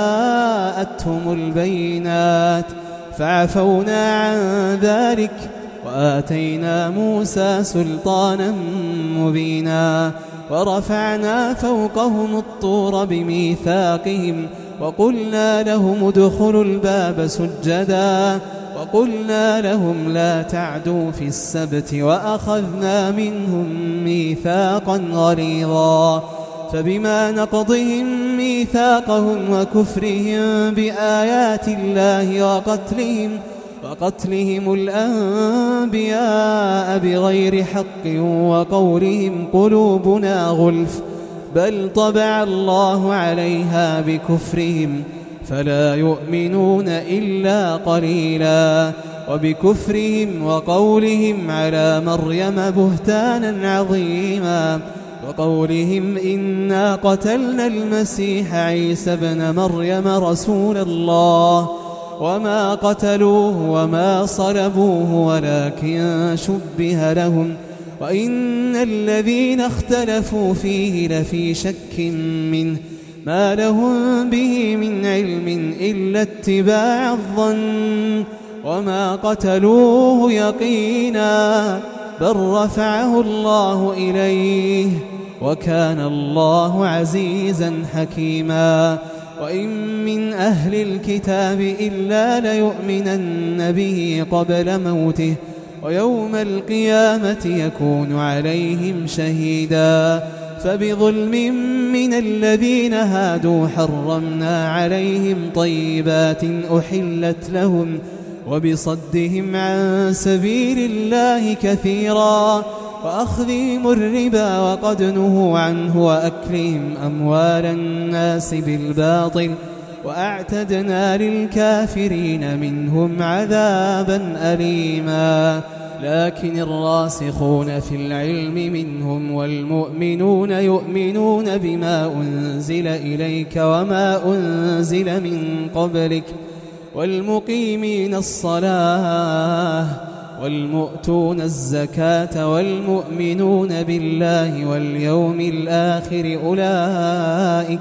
جاءتهم البينات فعفونا عن ذلك وآتينا موسى سلطانا مبينا ورفعنا فوقهم الطور بميثاقهم وقلنا لهم ادخلوا الباب سجدا وقلنا لهم لا تعدوا في السبت وأخذنا منهم ميثاقا غليظا فبما نقضهم ميثاقهم وكفرهم بآيات الله وقتلهم وقتلهم الأنبياء بغير حق وقولهم قلوبنا غلف بل طبع الله عليها بكفرهم فلا يؤمنون إلا قليلا وبكفرهم وقولهم على مريم بهتانا عظيما وقولهم إنا قتلنا المسيح عيسى ابن مريم رسول الله وما قتلوه وما صلبوه ولكن شبه لهم وإن الذين اختلفوا فيه لفي شك منه ما لهم به من علم إلا اتباع الظن وما قتلوه يقينا بل رفعه الله إليه وكان الله عزيزا حكيما وإن من أهل الكتاب إلا ليؤمنن به قبل موته ويوم القيامة يكون عليهم شهيدا فبظلم من الذين هادوا حرمنا عليهم طيبات أحلت لهم وبصدهم عن سبيل الله كثيرا وأخذهم الربا وقد نهوا عنه وأكلهم أموال الناس بالباطل وأعتدنا للكافرين منهم عذابا أليما لكن الراسخون في العلم منهم والمؤمنون يؤمنون بما أنزل إليك وما أنزل من قبلك والمقيمين الصلاة والمؤتون الزكاة والمؤمنون بالله واليوم الآخر أولئك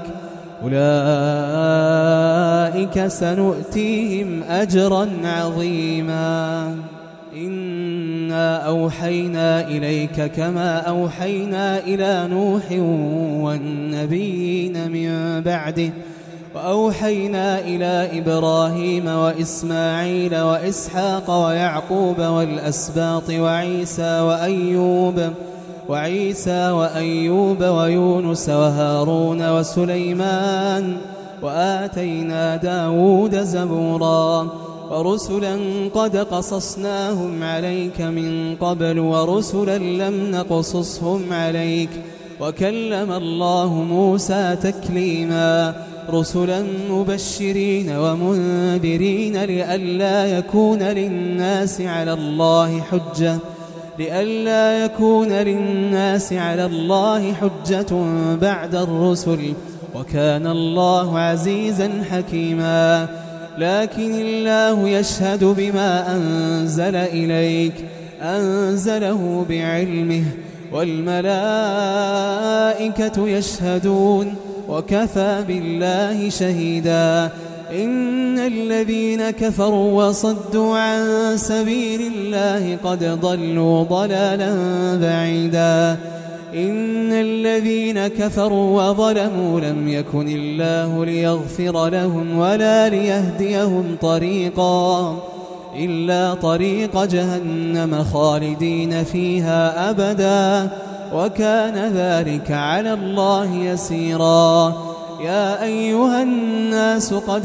أولئك سنؤتيهم أجرا عظيما إنا أوحينا إليك كما أوحينا إلى نوح والنبيين من بعده وأوحينا إلى إبراهيم وإسماعيل وإسحاق ويعقوب والأسباط وعيسى وأيوب وعيسى وأيوب ويونس وهارون وسليمان وآتينا داود زبورا ورسلا قد قصصناهم عليك من قبل ورسلا لم نقصصهم عليك وكلم الله موسى تكليما رسلا مبشرين ومنذرين لئلا يكون للناس على الله حجة لئلا يكون للناس على الله حجة بعد الرسل وكان الله عزيزا حكيما لكن الله يشهد بما أنزل إليك أنزله بعلمه والملائكة يشهدون وكفى بالله شهيدا إن الذين كفروا وصدوا عن سبيل الله قد ضلوا ضلالا بعيدا إن الذين كفروا وظلموا لم يكن الله ليغفر لهم ولا ليهديهم طريقا إلا طريق جهنم خالدين فيها أبدا وكان ذلك على الله يسيرا يا أيها الناس قد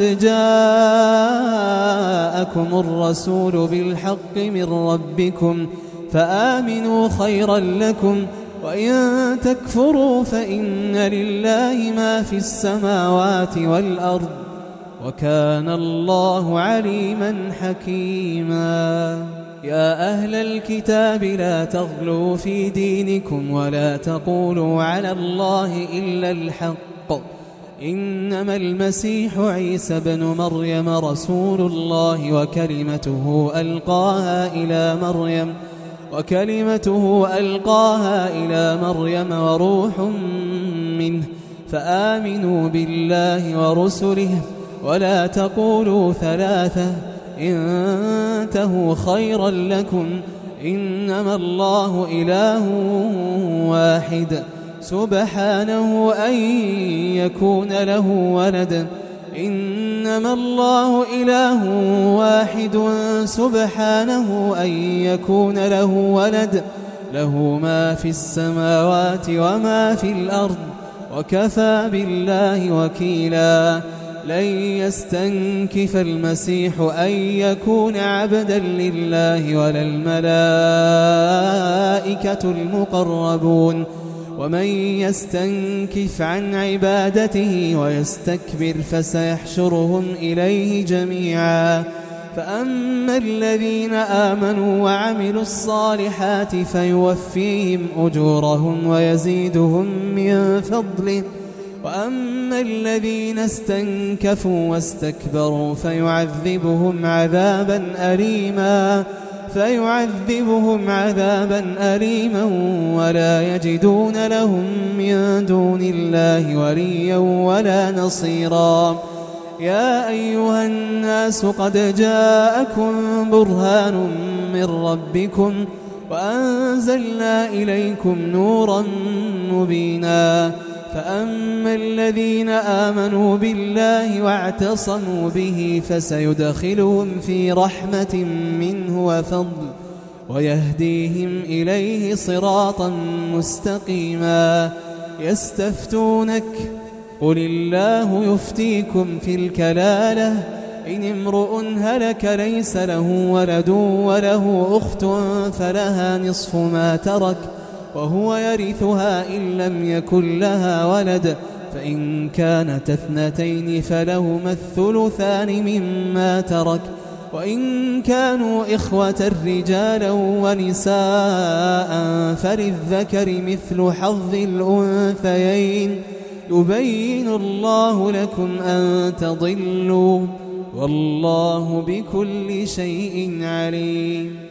جاءكم الرسول بالحق من ربكم فآمنوا خيرا لكم وإن تكفروا فإن لله ما في السماوات والأرض وكان الله عليما حكيما يا أهل الكتاب لا تغلوا في دينكم ولا تقولوا على الله إلا الحق إنما المسيح عيسى بن مريم رسول الله وكلمته ألقاها إلى مريم وكلمته ألقاها إلى مريم وروح منه فآمنوا بالله ورسله ولا تقولوا ثلاثة انتهوا خيرا لكم إنما الله إله واحد سبحانه أن يكون له ولد إنما الله إله واحد سبحانه أن يكون له ولد له ما في السماوات وما في الأرض وكفى بالله وكيلا لن يستنكف المسيح أن يكون عبدا لله ولا الملائكة المقربون ومن يستنكف عن عبادته ويستكبر فسيحشرهم إليه جميعا فأما الذين آمنوا وعملوا الصالحات فيوفيهم أجورهم ويزيدهم من فضله وأما الذين استنكفوا واستكبروا فيعذبهم عذابا أليما فيعذبهم عذابا أليما ولا يجدون لهم من دون الله وليا ولا نصيرا يا أيها الناس قد جاءكم برهان من ربكم وأنزلنا إليكم نورا مبينا فأما الذين آمنوا بالله واعتصموا به فسيدخلهم في رحمة منه وفضل ويهديهم إليه صراطا مستقيما يستفتونك قل الله يفتيكم في الكلالة إن امرؤ هلك ليس له ولد وله أخت فلها نصف ما ترك وهو يرثها إن لم يكن لها ولد فإن كانت اثنتين فلهما الثلثان مما ترك وإن كانوا إخوة رجالا ونساء فللذكر مثل حظ الأنثيين يبين الله لكم أن تضلوا والله بكل شيء عليم.